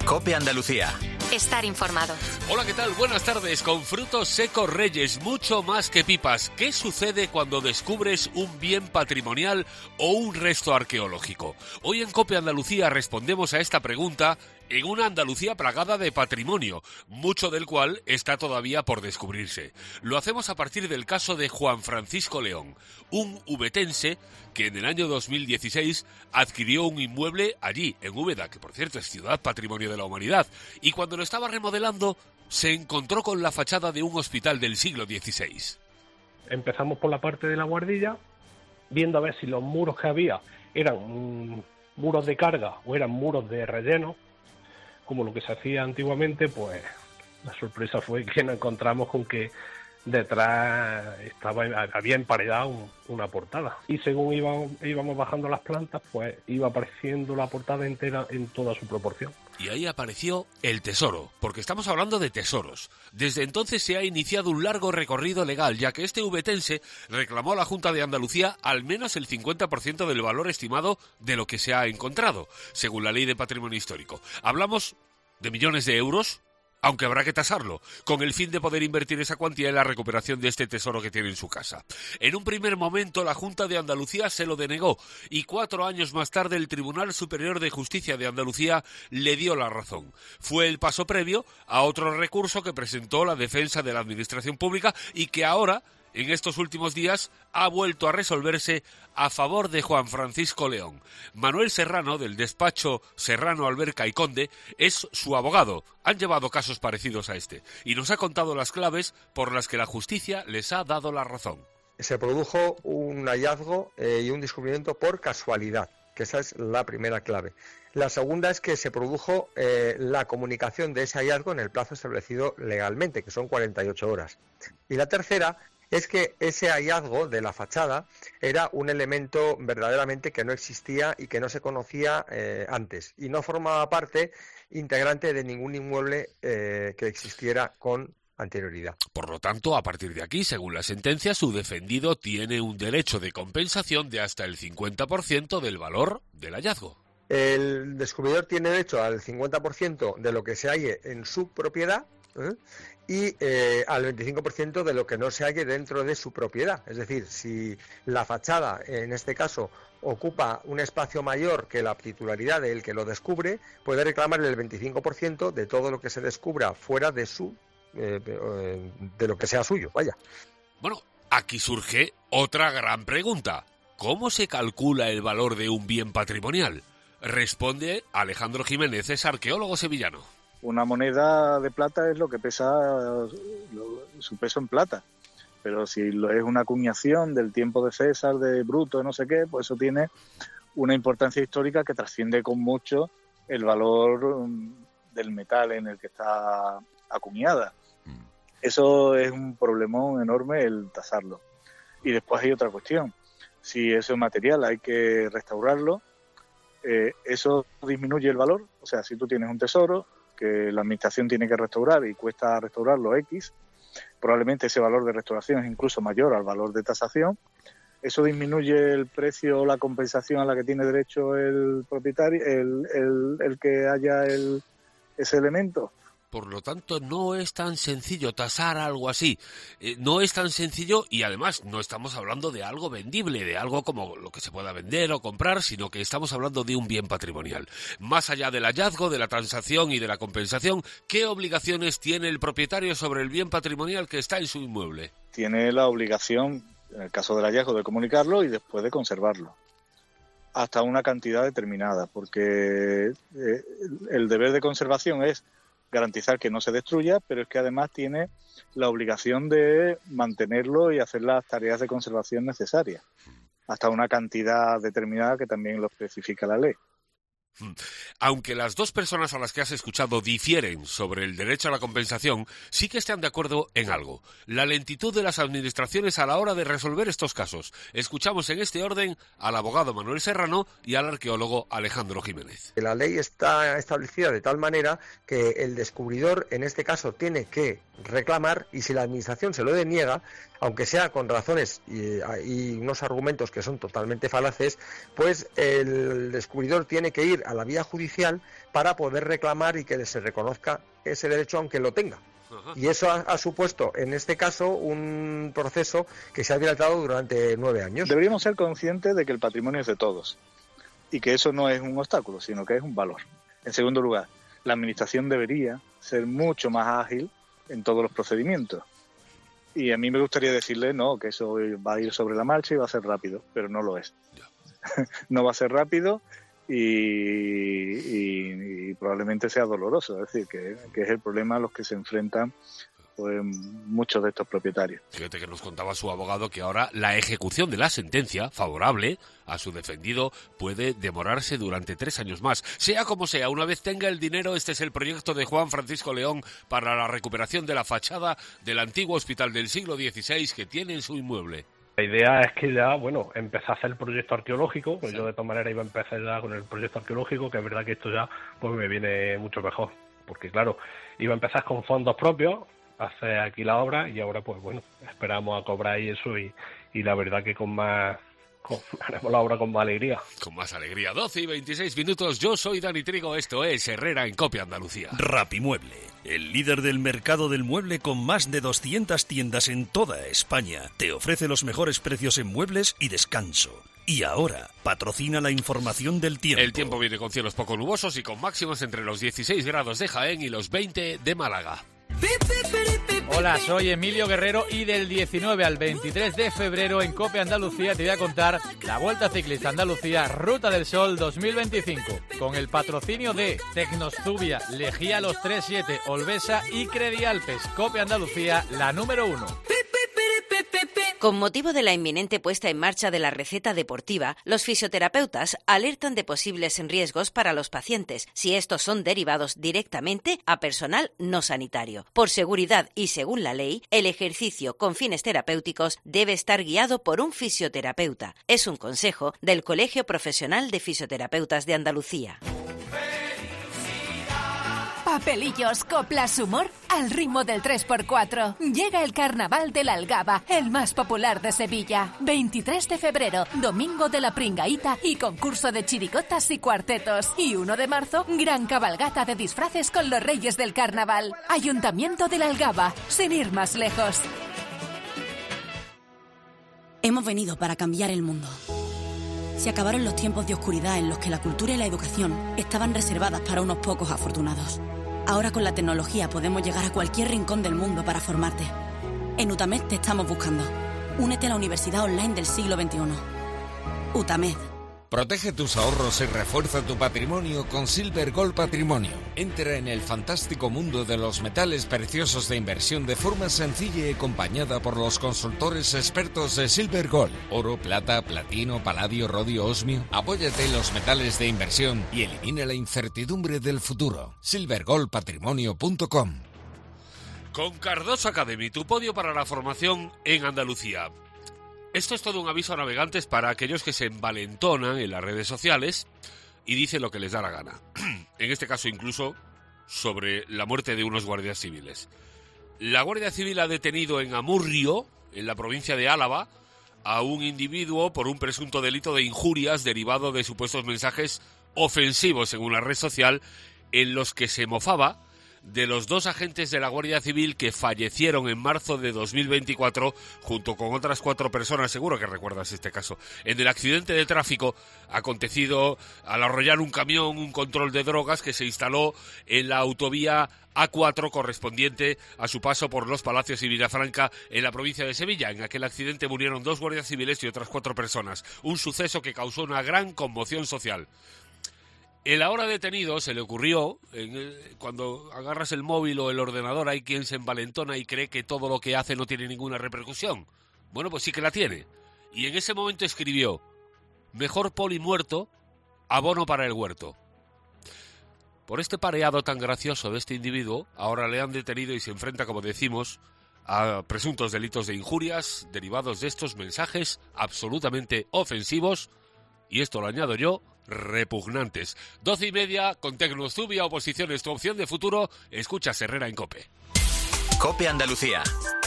COPE Andalucía. Estar informado. Hola, ¿qué tal? Buenas tardes. Con Frutos Secos Reyes, mucho más que pipas. ¿Qué sucede cuando descubres un bien patrimonial o un resto arqueológico? Hoy en COPE Andalucía respondemos a esta pregunta en una Andalucía plagada de patrimonio, mucho del cual está todavía por descubrirse. Lo hacemos a partir del caso de Juan Francisco León, un ubetense que en el año 2016 adquirió un inmueble allí, en Úbeda, que por cierto es Ciudad Patrimonio de la Humanidad, y cuando lo estaba remodelando se encontró con la fachada de un hospital del siglo XVI. Empezamos por la parte de la guardilla, viendo a ver si los muros que había eran muros de carga o eran muros de relleno, como lo que se hacía antiguamente. Pues la sorpresa fue que nos encontramos con que detrás había emparedado una portada, y según íbamos bajando las plantas, pues iba apareciendo la portada entera en toda su proporción. Y ahí apareció el tesoro, porque estamos hablando de tesoros. Desde entonces se ha iniciado un largo recorrido legal, ya que este ubetense reclamó a la Junta de Andalucía al menos el 50% del valor estimado de lo que se ha encontrado, según la Ley de Patrimonio Histórico. Hablamos de millones de euros, aunque habrá que tasarlo, con el fin de poder invertir esa cuantía en la recuperación de este tesoro que tiene en su casa. En un primer momento la Junta de Andalucía se lo denegó, y 4 años más tarde el Tribunal Superior de Justicia de Andalucía le dio la razón. Fue el paso previo a otro recurso que presentó la defensa de la Administración Pública y que ahora, en estos últimos días, ha vuelto a resolverse a favor de Juan Francisco León. Manuel Serrano, del despacho Serrano, Alberca y Conde, es su abogado. Han llevado casos parecidos a este y nos ha contado las claves por las que la justicia les ha dado la razón. Se produjo un hallazgo y un descubrimiento por casualidad, que esa es la primera clave. La segunda es que se produjo la comunicación de ese hallazgo en el plazo establecido legalmente, que son 48 horas. Y la tercera es que ese hallazgo de la fachada era un elemento verdaderamente que no existía y que no se conocía antes, y no formaba parte integrante de ningún inmueble que existiera con anterioridad. Por lo tanto, a partir de aquí, según la sentencia, su defendido tiene un derecho de compensación de hasta el 50% del valor del hallazgo. El descubridor tiene derecho al 50% de lo que se halle en su propiedad, y al 25% de lo que no se halle dentro de su propiedad. Es decir, si la fachada, en este caso, ocupa un espacio mayor que la titularidad del que lo descubre, puede reclamarle el 25% de todo lo que se descubra fuera de de lo que sea suyo. Vaya. Bueno, aquí surge otra gran pregunta. ¿Cómo se calcula el valor de un bien patrimonial? Responde Alejandro Jiménez, es arqueólogo sevillano. Una moneda de plata es lo que pesa su peso en plata, pero si es una acuñación del tiempo de César, de Bruto, no sé qué, pues eso tiene una importancia histórica que trasciende con mucho el valor del metal en el que está acuñada. Eso es un problemón enorme el tasarlo. Y después hay otra cuestión. Si eso es material, hay que restaurarlo. Eso disminuye el valor. O sea, si tú tienes un tesoro que la administración tiene que restaurar y cuesta restaurarlo X, probablemente ese valor de restauración es incluso mayor al valor de tasación. Eso disminuye el precio o la compensación a la que tiene derecho el propietario, el que haya ese elemento. Por lo tanto, no es tan sencillo tasar algo así. No es tan sencillo, y además no estamos hablando de algo vendible, de algo como lo que se pueda vender o comprar, sino que estamos hablando de un bien patrimonial. Más allá del hallazgo, de la transacción y de la compensación, ¿qué obligaciones tiene el propietario sobre el bien patrimonial que está en su inmueble? Tiene la obligación, en el caso del hallazgo, de comunicarlo y después de conservarlo, hasta una cantidad determinada, porque el deber de conservación es garantizar que no se destruya, pero es que además tiene la obligación de mantenerlo y hacer las tareas de conservación necesarias, hasta una cantidad determinada que también lo especifica la ley. Aunque las dos personas a las que has escuchado difieren sobre el derecho a la compensación, sí que están de acuerdo en algo: la lentitud de las administraciones a la hora de resolver estos casos. Escuchamos en este orden al abogado Manuel Serrano y al arqueólogo Alejandro Jiménez. La ley está establecida de tal manera que el descubridor, en este caso, tiene que reclamar, y si la administración se lo deniega, aunque sea con razones y unos argumentos que son totalmente falaces, pues el descubridor tiene que ir a la vía judicial para poder reclamar y que se reconozca ese derecho aunque lo tenga. Y eso ha supuesto, en este caso, un proceso que se ha dilatado durante 9 años. Deberíamos ser conscientes de que el patrimonio es de todos y que eso no es un obstáculo, sino que es un valor. En segundo lugar, la Administración debería ser mucho más ágil en todos los procedimientos. Y a mí me gustaría decirle, no, que eso va a ir sobre la marcha y va a ser rápido, pero no lo es. No va a ser rápido y probablemente sea doloroso. Es decir, que es el problema a los que se enfrentan pues, muchos de estos propietarios. Fíjate que nos contaba su abogado que ahora la ejecución de la sentencia favorable a su defendido puede demorarse durante 3 años más. Sea como sea, una vez tenga el dinero, este es el proyecto de Juan Francisco León para la recuperación de la fachada del antiguo hospital del siglo XVI que tiene en su inmueble. La idea es que ya, empezar a hacer el proyecto arqueológico, pues yo de todas maneras iba a empezar ya con el proyecto arqueológico, que es verdad que esto ya pues me viene mucho mejor, porque claro, iba a empezar con fondos propios, hacer aquí la obra y ahora pues esperamos a cobrar y eso y la verdad que haremos la obra con más alegría. Con más alegría. 12 y 26 minutos. Yo soy Dani Trigo. Esto es Herrera en Copia Andalucía. Rapimueble, el líder del mercado del mueble con más de 200 tiendas en toda España, te ofrece los mejores precios en muebles y descanso. Y ahora, patrocina la información del tiempo. El tiempo viene con cielos poco nubosos y con máximos entre los 16 grados de Jaén y los 20 de Málaga. Hola, soy Emilio Guerrero y del 19 al 23 de febrero en COPE Andalucía te voy a contar la Vuelta Ciclista Andalucía Ruta del Sol 2025 con el patrocinio de Tecnostubia, Lejía Los 37, Olvesa y Credialpes. COPE Andalucía, la número 1. Con motivo de la inminente puesta en marcha de la receta deportiva, los fisioterapeutas alertan de posibles riesgos para los pacientes si estos son derivados directamente a personal no sanitario. Por seguridad y según la ley, el ejercicio con fines terapéuticos debe estar guiado por un fisioterapeuta. Es un consejo del Colegio Profesional de Fisioterapeutas de Andalucía. Papelillos, coplas, humor al ritmo del 3x4. Llega el Carnaval de la Algaba, el más popular de Sevilla. 23 de febrero, domingo de la pringaíta y concurso de chirigotas y cuartetos. Y 1 de marzo, gran cabalgata de disfraces con los reyes del carnaval. Ayuntamiento de la Algaba, sin ir más lejos. Hemos venido para cambiar el mundo. Se acabaron los tiempos de oscuridad en los que la cultura y la educación estaban reservadas para unos pocos afortunados. Ahora con la tecnología podemos llegar a cualquier rincón del mundo para formarte. En UTAMED te estamos buscando. Únete a la Universidad Online del siglo XXI. UTAMED. Protege tus ahorros y refuerza tu patrimonio con Silver Gold Patrimonio. Entra en el fantástico mundo de los metales preciosos de inversión de forma sencilla y acompañada por los consultores expertos de Silver Gold. Oro, plata, platino, paladio, rodio, osmio. Apóyate en los metales de inversión y elimina la incertidumbre del futuro. silvergoldpatrimonio.com. Con Cardoso Academy, tu podio para la formación en Andalucía. Esto es todo un aviso a navegantes para aquellos que se envalentonan en las redes sociales y dicen lo que les da la gana. En este caso incluso sobre la muerte de unos guardias civiles. La Guardia Civil ha detenido en Amurrio, en la provincia de Álava, a un individuo por un presunto delito de injurias derivado de supuestos mensajes ofensivos, según la red social, en los que se mofaba de los 2 agentes de la Guardia Civil que fallecieron en marzo de 2024 junto con otras 4 personas, seguro que recuerdas este caso, en el accidente de tráfico acontecido al arrollar un camión, un control de drogas que se instaló en la autovía A4 correspondiente a su paso por Los Palacios y Villafranca en la provincia de Sevilla. En aquel accidente murieron 2 guardias civiles y otras 4 personas, un suceso que causó una gran conmoción social. El ahora detenido se le ocurrió, cuando agarras el móvil o el ordenador hay quien se envalentona y cree que todo lo que hace no tiene ninguna repercusión. Bueno, pues sí que la tiene. Y en ese momento escribió: mejor poli muerto, abono para el huerto. Por este pareado tan gracioso de este individuo, ahora le han detenido y se enfrenta, como decimos, a presuntos delitos de injurias derivados de estos mensajes absolutamente ofensivos, y esto lo añado yo, repugnantes. 12:30 con Tecnostubia, oposiciones, tu opción de futuro. Escuchas Herrera en COPE. COPE Andalucía.